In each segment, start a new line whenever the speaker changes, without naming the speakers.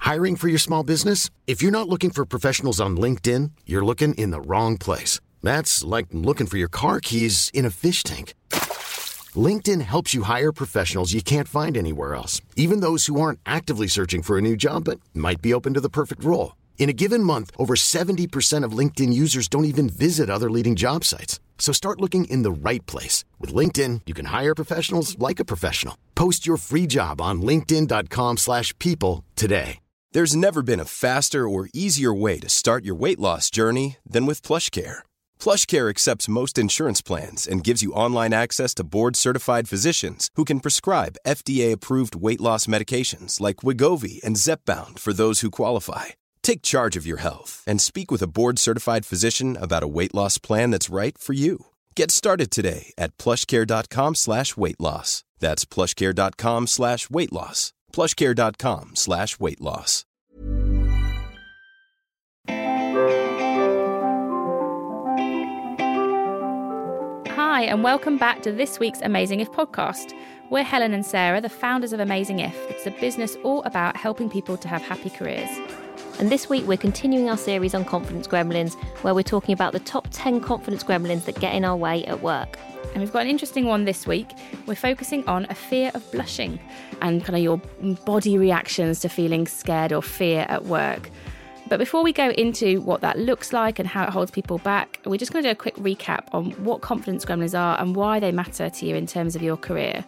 Hiring for your small business? If you're not looking for professionals on LinkedIn, you're looking in the wrong place. That's like looking for your car keys in a fish tank. LinkedIn helps you hire professionals you can't find anywhere else, even those who aren't actively searching for a new job but might be open to the perfect role. In a given month, over 70% of LinkedIn users don't even visit other leading job sites. So start looking in the right place. With LinkedIn, you can hire professionals like a professional. Post your free job on linkedin.com/people today.
There's never been a faster or easier way to start your weight loss journey than with PlushCare. PlushCare accepts most insurance plans and gives you online access to board-certified physicians who can prescribe FDA-approved weight loss medications like Wegovy and Zepbound for those who qualify. Take charge of your health and speak with a board-certified physician about a weight loss plan that's right for you. Get started today at plushcare.com/weight loss. That's plushcare.com/weight loss. plushcare.com/weight loss.
Hi, and welcome back to this week's Amazing If podcast. We're Helen and Sarah, the founders of Amazing If. It's a business all about helping people to have happy careers.
And this week we're continuing our series on confidence gremlins, where we're talking about the top 10 confidence gremlins that get in our way at work.
And we've got an interesting one this week. We're focusing on a fear of blushing and kind of your body reactions to feeling scared or fear at work. But before we go into what that looks like and how it holds people back, we're just going to do a quick recap on what confidence gremlins are and why they matter to you in terms of your career.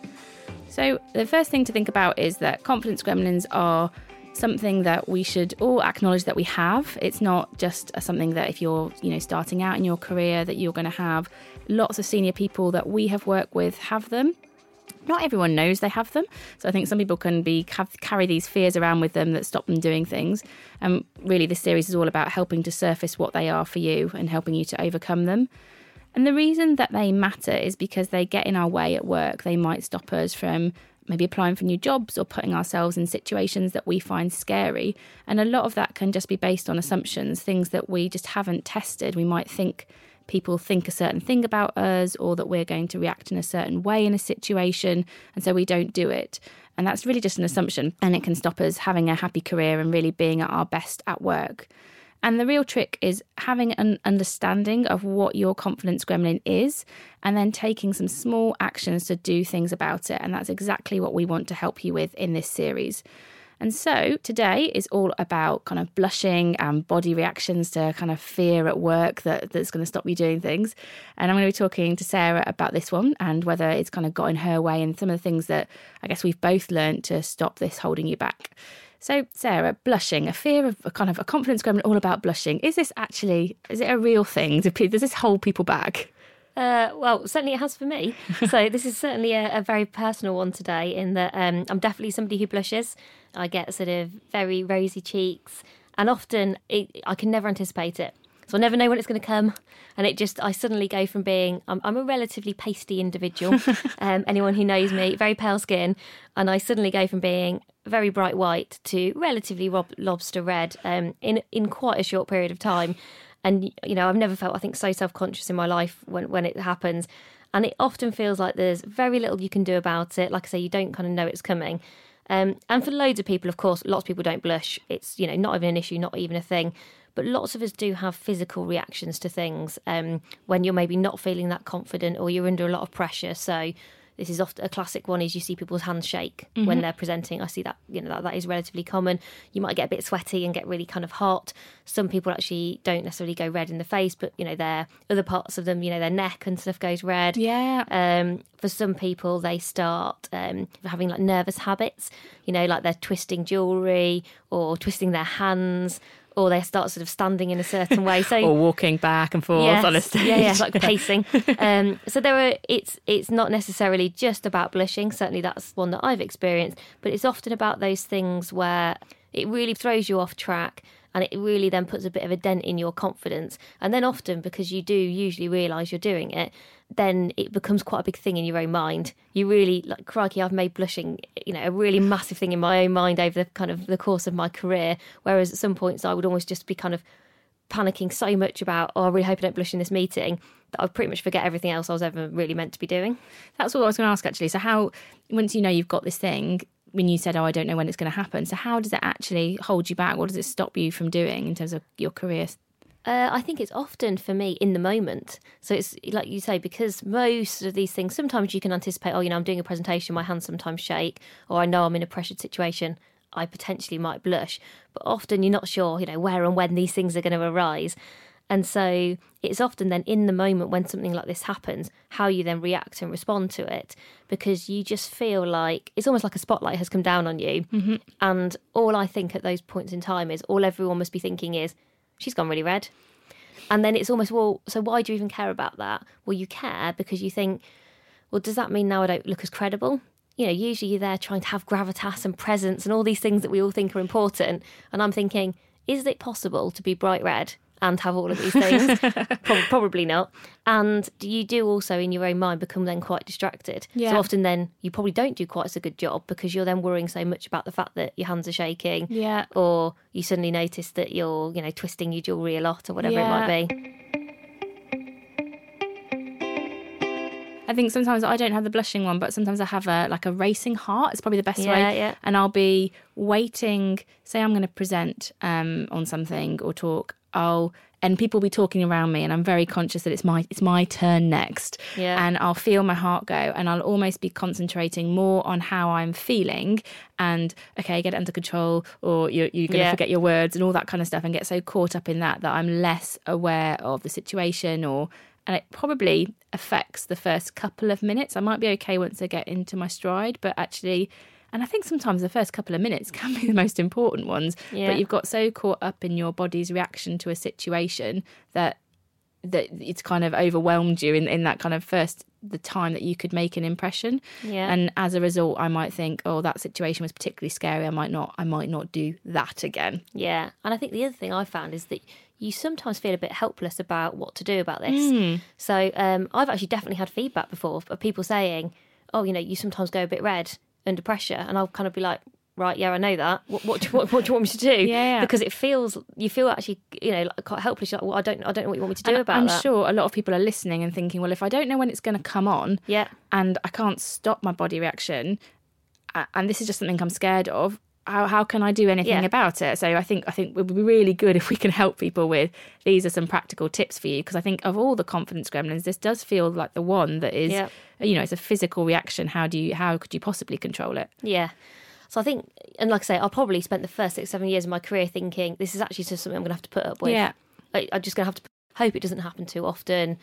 So the first thing to think about is that confidence gremlins are something that we should all acknowledge that we have. It's not just something that if you're, starting out in your career that you're going to have. Lots of senior people that we have worked with have them. Not everyone knows they have them. So I think some people can carry these fears around with them that stop them doing things. And really this series is all about helping to surface what they are for you and helping you to overcome them. And the reason that they matter is because they get in our way at work. They might stop us from maybe applying for new jobs or putting ourselves in situations that we find scary. And a lot of that can just be based on assumptions, things that we just haven't tested. We might think people think a certain thing about us or that we're going to react in a certain way in a situation, and so we don't do it. And that's really just an assumption, and it can stop us having a happy career and really being at our best at work. And the real trick is having an understanding of what your confidence gremlin is and then taking some small actions to do things about it. And that's exactly what we want to help you with in this series. And so today is all about kind of blushing and body reactions to kind of fear at work that's going to stop you doing things. And I'm going to be talking to Sarah about this one and whether it's kind of got in her way and some of the things that I guess we've both learned to stop this holding you back. So, Sarah, blushing, a fear of a kind of a confidence gremlin all about blushing. Is it a real thing? Does this hold people back?
Well, certainly it has for me. So this is certainly a very personal one today in that I'm definitely somebody who blushes. I get sort of very rosy cheeks and often I can never anticipate it. So I never know when it's going to come. And I suddenly go from being, I'm a relatively pasty individual. Anyone who knows me, very pale skin. And I suddenly go from being very bright white to relatively lobster red in quite a short period of time. And, I've never felt, I think, so self-conscious in my life when it happens. And it often feels like there's very little you can do about it. Like I say, you don't kind of know it's coming. And for loads of people, of course, lots of people don't blush. It's, not even an issue, not even a thing. But lots of us do have physical reactions to things when you're maybe not feeling that confident or you're under a lot of pressure. So this is often a classic one is you see people's hands shake when they're presenting. I see that, that is relatively common. You might get a bit sweaty and get really kind of hot. Some people actually don't necessarily go red in the face, but, their other parts of them, their neck and stuff goes red.
Yeah.
For some people, they start having like nervous habits, like they're twisting jewellery or twisting their hands. Or they start sort of standing in a certain way, so
or walking back and forth on a stage.
Yeah, like pacing. So it's not necessarily just about blushing. Certainly, that's one that I've experienced. But it's often about those things where it really throws you off track, and it really then puts a bit of a dent in your confidence. And then often, because you do usually realise you're doing it, then it becomes quite a big thing in your own mind. You really, like, crikey, I've made blushing, a really massive thing in my own mind over the course of my career. Whereas at some points I would almost just be kind of panicking so much about, I really hope I don't blush in this meeting, that I would pretty much forget everything else I was ever really meant to be doing.
That's what I was going to ask, actually. So how, once you've got this thing, when you said, I don't know when it's going to happen. So how does it actually hold you back? What does it stop you from doing in terms of your career?
I think it's often for me in the moment. So it's like you say, because most of these things, sometimes you can anticipate, I'm doing a presentation, my hands sometimes shake, or I know I'm in a pressured situation, I potentially might blush. But often you're not sure, where and when these things are going to arise. And so it's often then in the moment when something like this happens, how you then react and respond to it, because you just feel like it's almost like a spotlight has come down on you. Mm-hmm. And all I think at those points in time is all everyone must be thinking is, she's gone really red. And then it's almost, well, so why do you even care about that? Well, you care because you think, well, does that mean now I don't look as credible? Usually you're there trying to have gravitas and presence and all these things that we all think are important. And I'm thinking, is it possible to be bright red and have all of these things? Probably not. And you do also in your own mind become then quite distracted.
Yeah.
So often then you probably don't do quite as a good job because you're then worrying so much about the fact that your hands are shaking.
Yeah.
Or you suddenly notice that you're, twisting your jewellery a lot or whatever it might be.
I think sometimes I don't have the blushing one, but sometimes I have a racing heart. It's probably the best way.
Yeah.
And I'll be waiting. Say I'm going to present on something or talk. And people will be talking around me, and I'm very conscious that it's my turn next.
Yeah.
And I'll feel my heart go, and I'll almost be concentrating more on how I'm feeling and, okay, get it under control, or you're going to forget your words and all that kind of stuff, and get so caught up in that I'm less aware of the situation, and it probably affects the first couple of minutes. I might be okay once I get into my stride, but actually... And I think sometimes the first couple of minutes can be the most important ones.
Yeah.
But you've got so caught up in your body's reaction to a situation that it's kind of overwhelmed you in that kind of the time that you could make an impression.
Yeah.
And as a result, I might think, that situation was particularly scary. I might not do that again.
Yeah. And I think the other thing I found is that you sometimes feel a bit helpless about what to do about this. So I've actually definitely had feedback before of people saying, you sometimes go a bit red under pressure, and I'll kind of be like, right, yeah, I know that. What do you want me to do?
Yeah.
Because you feel actually, quite helpless. You're like, well, I don't know what you want me to do about that.
I'm sure a lot of people are listening and thinking, well, if I don't know when it's going to come on, and I can't stop my body reaction, and this is just something I'm scared of, how can I do anything about it? So I think it would be really good if we can help people with, these are some practical tips for you, because I think of all the confidence gremlins, this does feel like the one that is, it's a physical reaction. How could you possibly control it?
Yeah. So I think, and like I say, I probably spent the first 6-7 years of my career thinking, this is actually just something I'm going to have to put up with.
Yeah.
I'm just going to have to hope it doesn't happen too often,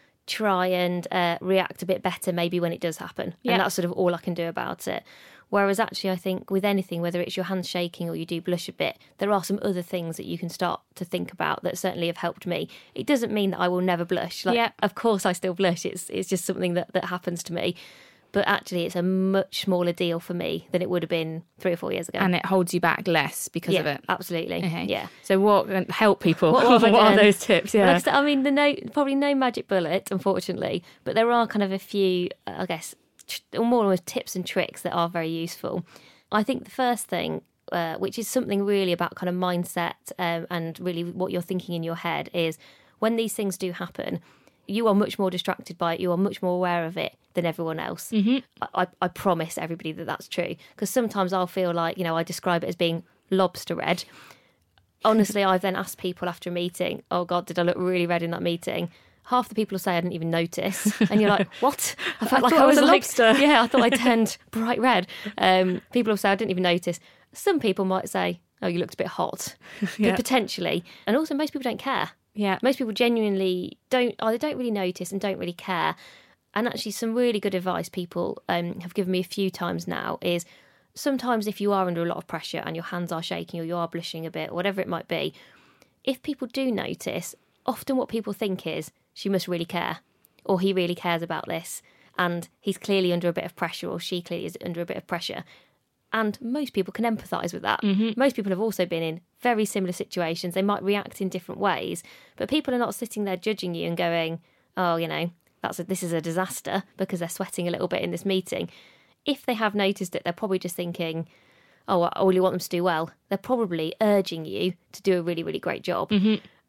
try and react a bit better maybe when it does happen.
Yeah.
And that's sort of all I can do about it. Whereas actually I think with anything, whether it's your hands shaking or you do blush a bit, there are some other things that you can start to think about that certainly have helped me. It doesn't mean that I will never blush. Of course I still blush. It's just something that happens to me. But actually it's a much smaller deal for me than it would have been 3 or 4 years ago.
And it holds you back less because of it.
Absolutely.
Okay.
Yeah.
So what can help people?
What
are those tips? Yeah.
Like I said, I mean, probably no magic bullet, unfortunately, but there are kind of a few, I guess, more with tips and tricks that are very useful. I think the first thing, which is something really about kind of mindset and really what you're thinking in your head, is when these things do happen, you are much more distracted by it. You are much more aware of it than everyone else. Mm-hmm. I promise everybody that that's true. Because sometimes I'll feel like, I describe it as being lobster red. Honestly, I've then asked people after a meeting, oh God, did I look really red in that meeting? Half the people will say I didn't even notice. And you're like, what? I felt like I was
a lobster.
Yeah, I thought I turned bright red. People will say I didn't even notice. Some people might say, oh, you looked a bit hot.
Yeah.
Potentially. And also most people don't care.
Yeah.
Most people genuinely don't really notice and don't really care. And actually some really good advice people have given me a few times now is sometimes if you are under a lot of pressure and your hands are shaking or you are blushing a bit, whatever it might be, if people do notice, often what people think is, she must really care, or he really cares about this, and he's clearly under a bit of pressure, or she clearly is under a bit of pressure. And most people can empathise with that. Mm-hmm. Most people have also been in very similar situations. They might react in different ways, but people are not sitting there judging you and going, oh, this is a disaster because they're sweating a little bit in this meeting. If they have noticed it, they're probably just thinking, oh, I really want them to do well. They're probably urging you to do a really, really great job. Mm-hmm.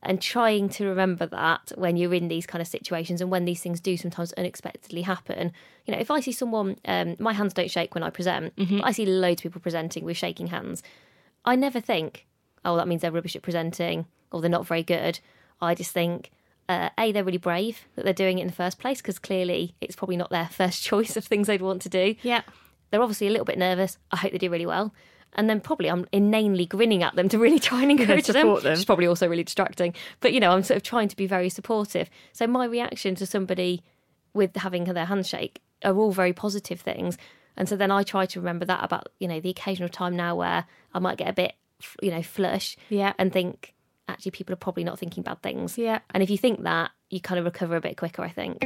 And trying to remember that when you're in these kind of situations and when these things do sometimes unexpectedly happen. You know, if I see someone, my hands don't shake when I present, but I see loads of people presenting with shaking hands. I never think, oh, that means they're rubbish at presenting or they're not very good. I just think, A, they're really brave that they're doing it in the first place, because clearly it's probably not their first choice of things they'd want to do.
Yeah.
They're obviously a little bit nervous. I hope they do really well. And then probably I'm inanely grinning at them to really try and encourage them. Which is probably also really distracting. But, you know, I'm sort of trying to be very supportive. So my reaction to somebody with having their handshake are all very positive things. And so then I try to remember that about, you know, the occasional time now where I might get a bit, you know, flush and think, actually, people are probably not thinking bad things.
Yeah.
And if you think that, you kind of recover a bit quicker, I think.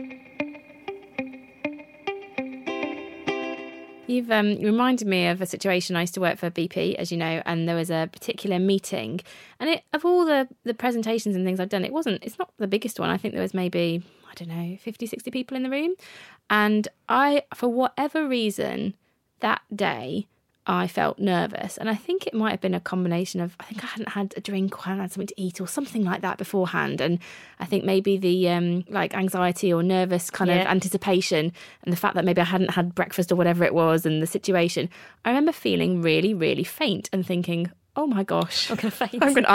You've reminded me of a situation. I used to work for BP, as you know, and there was a particular meeting. And of all the presentations and things I've done, it's not the biggest one. I think there was maybe, 50, 60 people in the room. And I, for whatever reason, that day, I felt nervous. And I think it might have been a combination of, I think I hadn't had a drink or hadn't had something to eat or something like that beforehand. And I think maybe the anxiety or nervous kind of anticipation and the fact that maybe I hadn't had breakfast or whatever it was and the situation. I remember feeling really, really faint and thinking, oh my gosh,
I'm going to faint.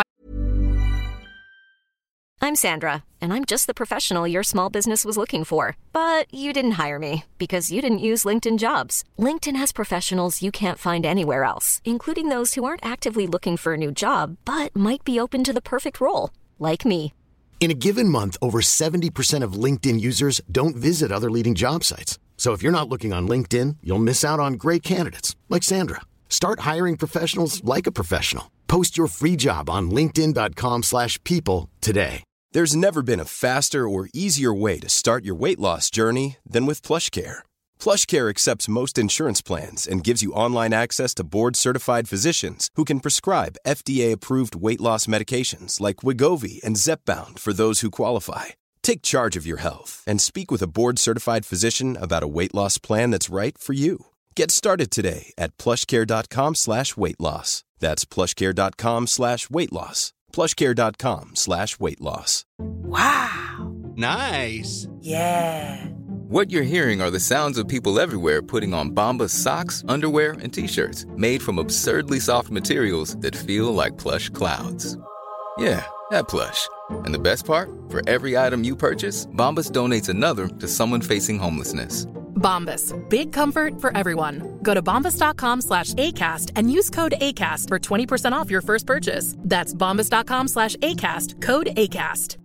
I'm Sandra, and I'm just the professional your small business was looking for. But you didn't hire me because you didn't use LinkedIn Jobs. LinkedIn has professionals you can't find anywhere else, including those who aren't actively looking for a new job, but might be open to the perfect role, like me.
In a given month, over 70% of LinkedIn users don't visit other leading job sites. So if you're not looking on LinkedIn, you'll miss out on great candidates like Sandra. Start hiring professionals like a professional. Post your free job on linkedin.com/people today.
There's never been a faster or easier way to start your weight loss journey than with PlushCare. PlushCare accepts most insurance plans and gives you online access to board-certified physicians who can prescribe FDA-approved weight loss medications like Wegovy and Zepbound for those who qualify. Take charge of your health and speak with a board-certified physician about a weight loss plan that's right for you. Get started today at plushcare.com/weight loss. That's plushcare.com/weight loss. plushcare.com/weight loss.
Wow.
Nice.
Yeah.
What you're hearing are the sounds of people everywhere putting on Bombas socks, underwear, and T-shirts made from absurdly soft materials that feel like plush clouds. Yeah, that plush. And the best part? For every item you purchase, Bombas donates another to someone facing homelessness.
Bombas. Big comfort for everyone. Go to bombas.com/ACAST and use code ACAST for 20% off your first purchase. That's bombas.com/ACAST. Code ACAST.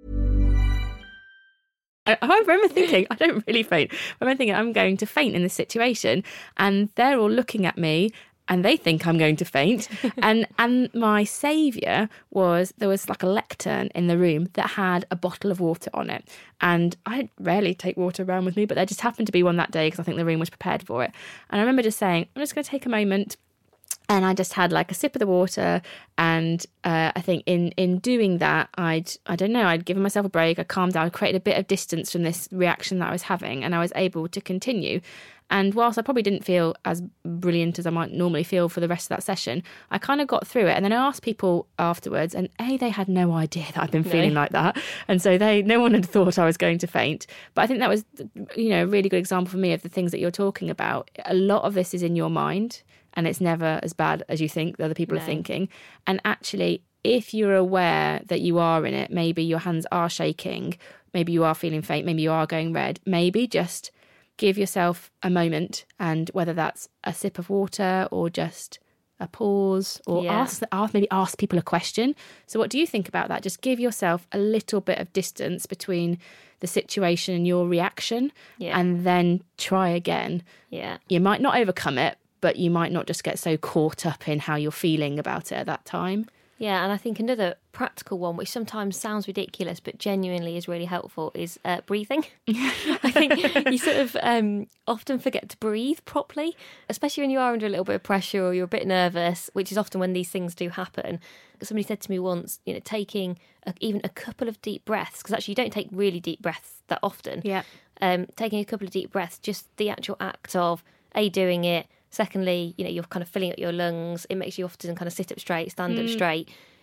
I remember thinking, I don't really faint. I remember thinking I'm going to faint in this situation. And they're all looking at me and they think I'm going to faint. and my saviour was, there was like a lectern in the room that had a bottle of water on it. And I rarely take water around with me, but there just happened to be one that day because I think the room was prepared for it. And I remember just saying, I'm just going to take a moment. And I just had like a sip of the water. And I think in doing that, I'd given myself a break. I calmed down, created a bit of distance from this reaction that I was having. And I was able to continue. And whilst I probably didn't feel as brilliant as I might normally feel for the rest of that session, I kind of got through it. And then I asked people afterwards, and they had no idea that I'd been feeling like that. And so no one had thought I was going to faint. But I think that was, a really good example for me of the things that you're talking about. A lot of this is in your mind, and it's never as bad as you think the other people are thinking. And actually, if you're aware that you are in it, maybe your hands are shaking, maybe you are feeling faint, maybe you are going red, maybe just give yourself a moment, and whether that's a sip of water or just a pause, or maybe ask people a question. So what do you think about that? Just give yourself a little bit of distance between the situation and your reaction, and then try again. Yeah. You might not overcome it, but you might not just get so caught up in how you're feeling about it at that time.
Yeah, and I think another practical one, which sometimes sounds ridiculous but genuinely is really helpful, is breathing. I think you sort of often forget to breathe properly, especially when you are under a little bit of pressure or you're a bit nervous, which is often when these things do happen. Somebody said to me once, taking even a couple of deep breaths, because actually you don't take really deep breaths that often. Yeah. Taking a couple of deep breaths, just the actual act of doing it. Secondly, you're kind of filling up your lungs. It makes you often kind of sit up straight, stand up straight.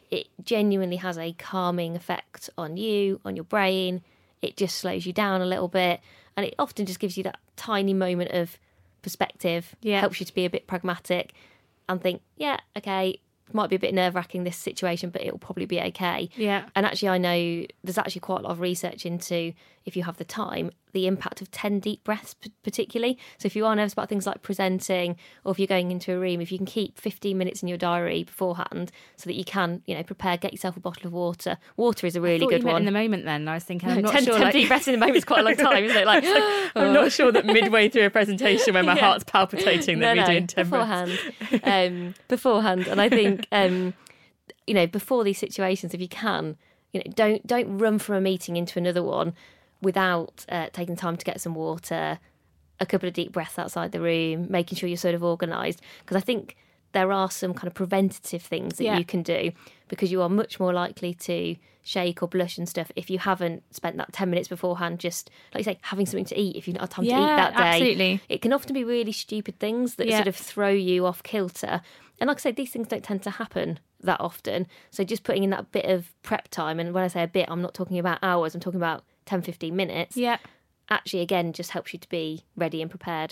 it genuinely has a calming effect on you, on your brain. It just slows you down a little bit, and it often just gives you that tiny moment of perspective, helps you to be a bit pragmatic and think, yeah, okay, might be a bit nerve-wracking, this situation, but it'll probably be okay.
Yeah.
And actually, I know there's actually quite a lot of research into, if you have the time, the impact of 10 deep breaths particularly. So if you are nervous about things like presenting, or if you're going into a room, if you can keep 15 minutes in your diary beforehand so that you can, prepare, get yourself a bottle of water. Water is a really good one.
In the moment then, I was thinking, I'm not
10
sure.
10 deep breaths in the moment is quite a long time, isn't it? Like,
I'm not sure that midway through a presentation when my heart's palpitating that we're doing 10 breaths.
Beforehand. And I think, before these situations, if you can, don't run from a meeting into another one without taking time to get some water, a couple of deep breaths outside the room, making sure you're sort of organised. Because I think there are some kind of preventative things that you can do, because you are much more likely to shake or blush and stuff if you haven't spent that 10 minutes beforehand just, like you say, having something to eat if you've not had time to eat that day.
Absolutely.
It can often be really stupid things that sort of throw you off kilter. And like I say, these things don't tend to happen that often. So just putting in that bit of prep time, and when I say a bit, I'm not talking about hours, I'm talking about 10, 15 minutes. Yeah. Actually, again, just helps you to be ready and prepared.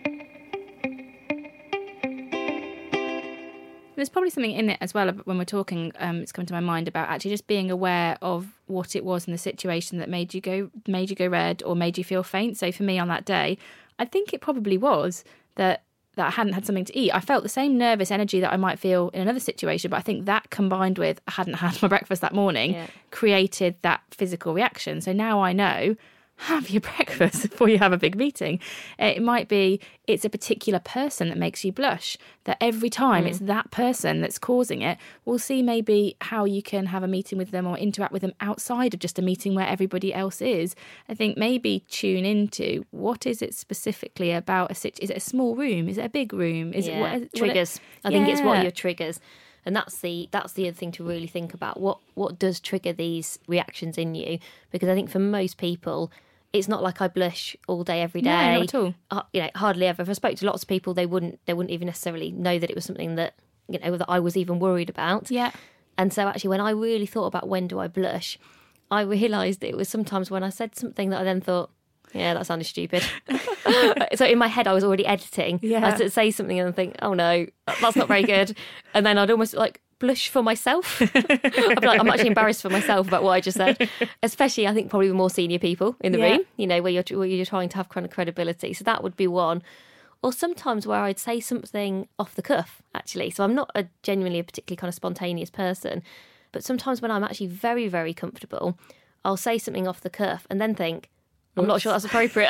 There's probably something in it as well when we're talking, it's come to my mind about actually just being aware of what it was in the situation that made you go red or made you feel faint. So for me on that day, I think it probably was that I hadn't had something to eat. I felt the same nervous energy that I might feel in another situation, but I think that combined with I hadn't had my breakfast that morning created that physical reaction. So now I know, have your breakfast before you have a big meeting. It might be it's a particular person that makes you blush, that every time it's that person that's causing it. We'll see maybe how you can have a meeting with them or interact with them outside of just a meeting where everybody else is. I think maybe tune into what is it specifically about is it a small room? Is it a big room? Is it
triggers? I think it's what are your triggers. And that's the other thing to really think about. What does trigger these reactions in you? Because I think for most people, it's not like I blush all day, every day.
No, not at all.
Hardly ever. If I spoke to lots of people, they wouldn't even necessarily know that it was something that that I was even worried about. Yeah. And so actually, when I really thought about when do I blush, I realised it was sometimes when I said something that I then thought, yeah, that sounded stupid. So in my head, I was already editing. Yeah. I'd say something and think, oh no, that's not very good. And then I'd almost blush for myself. I'd be I'm actually embarrassed for myself about what I just said. Especially, I think, probably with more senior people in the room, where you're trying to have kind of credibility. So that would be one. Or sometimes where I'd say something off the cuff, actually. So I'm not genuinely a particularly kind of spontaneous person. But sometimes when I'm actually very, very comfortable, I'll say something off the cuff and then think, I'm not sure that's appropriate.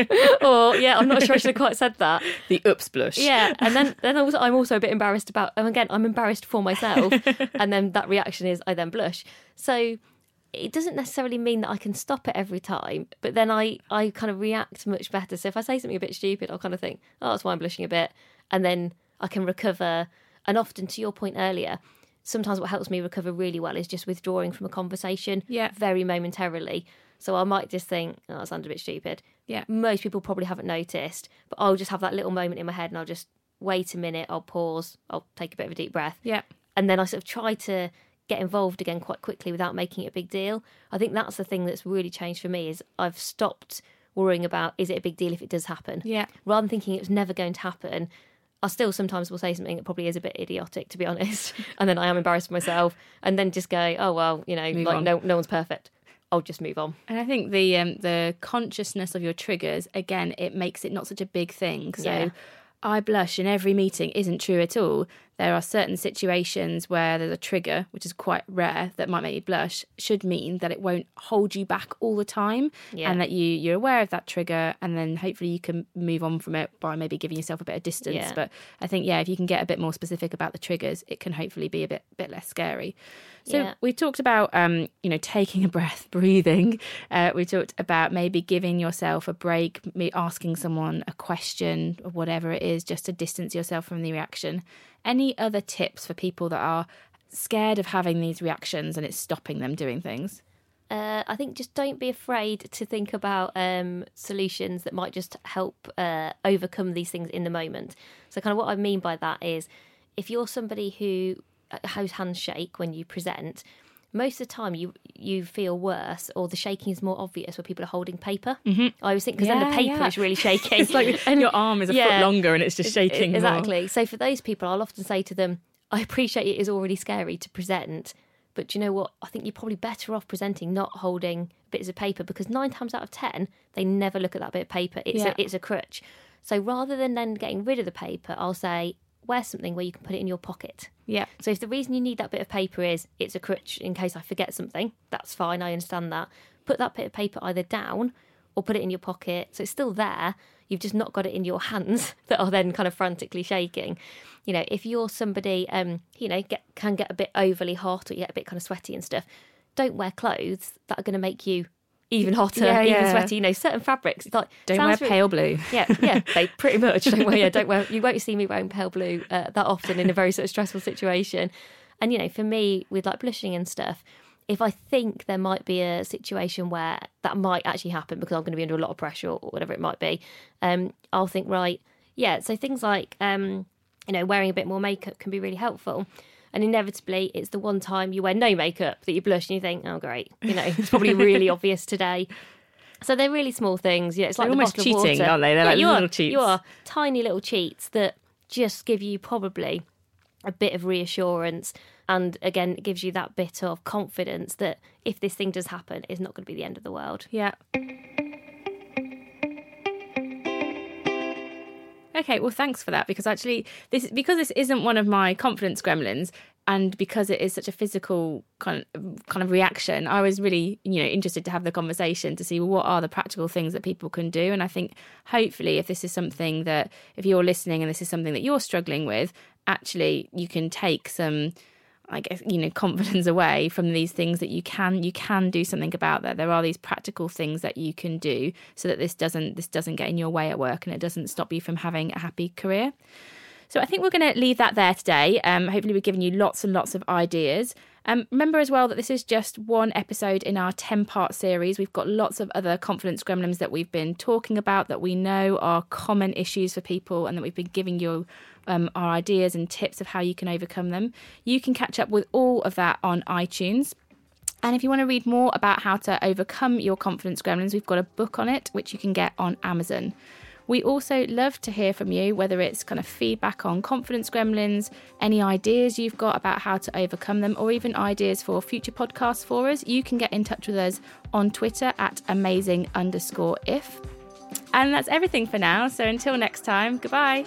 Or, I'm not sure I should have quite said that.
The oops blush.
Yeah, and then I'm also a bit embarrassed about, and again, I'm embarrassed for myself, and then that reaction is I then blush. So it doesn't necessarily mean that I can stop it every time, but then I kind of react much better. So if I say something a bit stupid, I'll kind of think, oh, that's why I'm blushing a bit, and then I can recover. And often, to your point earlier, sometimes what helps me recover really well is just withdrawing from a conversation very momentarily. So I might just think, oh, that sounded a bit stupid. Yeah. Most people probably haven't noticed, but I'll just have that little moment in my head and I'll just wait a minute, I'll pause, I'll take a bit of a deep breath. Yeah. And then I sort of try to get involved again quite quickly without making it a big deal. I think that's the thing that's really changed for me is I've stopped worrying about, is it a big deal if it does happen? Yeah. Rather than thinking it's never going to happen, I still sometimes will say something that probably is a bit idiotic, to be honest. And then I am embarrassed for myself and then just go, oh, well, no one's perfect. I'll just move on.
And I think the consciousness of your triggers, again, it makes it not such a big thing. So I blush in every meeting isn't true at all. There are certain situations where there's a trigger, which is quite rare, that might make you blush, should mean that it won't hold you back all the time and that you're aware of that trigger and then hopefully you can move on from it by maybe giving yourself a bit of distance. Yeah. But I think, if you can get a bit more specific about the triggers, it can hopefully be a bit less scary. So we talked about, taking a breath, breathing. We talked about maybe giving yourself a break, asking someone a question or whatever it is, just to distance yourself from the reaction. Any other tips for people that are scared of having these reactions and it's stopping them doing things?
I think just don't be afraid to think about solutions that might just help overcome these things in the moment. So kind of what I mean by that is if you're somebody who how hands shake when you present, most of the time you feel worse, or the shaking is more obvious when people are holding paper. I always think, because then the paper is really shaking.
It's like your arm is a foot longer and it's just shaking
exactly
more.
So for those people, I'll often say to them, I appreciate it is already scary to present, but do you know what? I think you're probably better off presenting not holding bits of paper, because 9 times out of 10 they never look at that bit of paper. It's a crutch. So rather than then getting rid of the paper, I'll say, wear something where you can put it in your pocket.
Yeah.
So if the reason you need that bit of paper is it's a crutch in case I forget something, that's fine, I understand that. Put that bit of paper either down or put it in your pocket, so it's still there. You've just not got it in your hands that are then kind of frantically shaking. You know, if you're somebody, can get a bit overly hot, or you get a bit kind of sweaty and stuff, don't wear clothes that are going to make you even hotter, even sweaty. You know, certain fabrics. It's like,
don't wear pale blue.
Yeah, pretty much. Don't wear. You won't see me wearing pale blue that often in a very sort of stressful situation. And, you know, for me, with like blushing and stuff, if I think there might be a situation where that might actually happen because I'm going to be under a lot of pressure or whatever it might be, I'll think, right, yeah, so things like, wearing a bit more makeup can be really helpful. And inevitably, it's the one time you wear no makeup that you blush and you think, oh, great, it's probably really obvious today. So they're really small things. It's like
they're almost
cheating,
aren't they? They're like little cheats.
You are tiny little cheats that just give you probably a bit of reassurance. And again, it gives you that bit of confidence that if this thing does happen, it's not going to be the end of the world.
Yeah. Okay, well, thanks for that, because actually this isn't one of my confidence gremlins, and because it is such a physical kind of reaction, I was really, interested to have the conversation to see what are the practical things that people can do. And I think hopefully if this is something that, if you're listening and this is something that you're struggling with, actually you can take some, I guess, confidence away from these things that you can do something about that. There are these practical things that you can do so that this doesn't get in your way at work and it doesn't stop you from having a happy career. So I think we're going to leave that there today. Hopefully we've given you lots and lots of ideas. Remember as well that this is just one episode in our 10-part series. We've got lots of other confidence gremlins that we've been talking about that we know are common issues for people, and that we've been giving you our ideas and tips of how you can overcome them. You can catch up with all of that on iTunes. And if you want to read more about how to overcome your confidence gremlins, we've got a book on it, which you can get on Amazon. We also love to hear from you, whether it's kind of feedback on confidence gremlins, any ideas you've got about how to overcome them, or even ideas for future podcasts for us. You can get in touch with us on Twitter at amazing_if. And that's everything for now. So until next time, goodbye.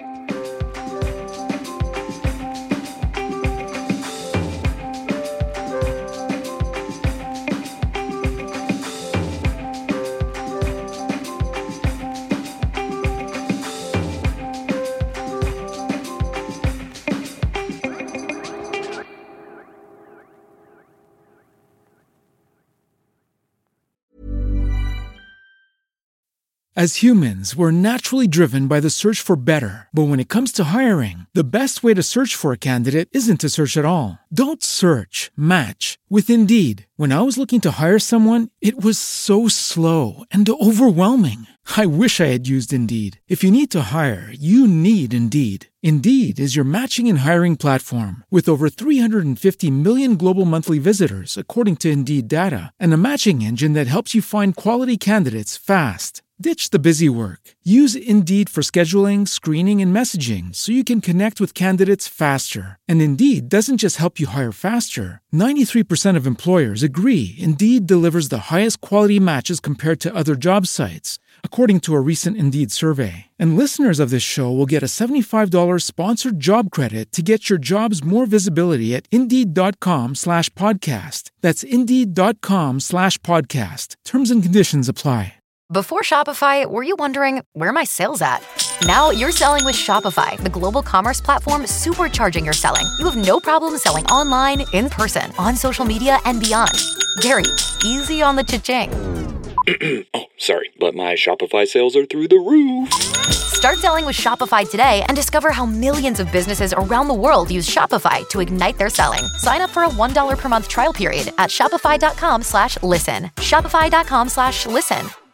As humans, we're naturally driven by the search for better. But when it comes to hiring, the best way to search for a candidate isn't to search at all. Don't search, match with Indeed. When I was looking to hire someone, it was so slow and overwhelming. I wish I had used Indeed. If you need to hire, you need Indeed. Indeed is your matching and hiring platform with over 350 million global monthly visitors, according to Indeed data, and a matching engine that helps you find quality candidates fast. Ditch the busy work. Use Indeed for scheduling, screening, and messaging so you can connect with candidates faster. And Indeed doesn't just help you hire faster. 93% of employers agree Indeed delivers the highest quality matches compared to other job sites, according to a recent Indeed survey. And listeners of this show will get a $75 sponsored job credit to get your jobs more visibility at Indeed.com/podcast. That's Indeed.com/podcast. Terms and conditions apply.
Before Shopify, were you wondering, where are my sales at? Now you're selling with Shopify, the global commerce platform supercharging your selling. You have no problem selling online, in person, on social media, and beyond. Gary, easy on the cha-ching.
Oh, sorry, but my Shopify sales are through the roof.
Start selling with Shopify today and discover how millions of businesses around the world use Shopify to ignite their selling. Sign up for a $1 per month trial period at shopify.com/listen. Shopify.com/listen.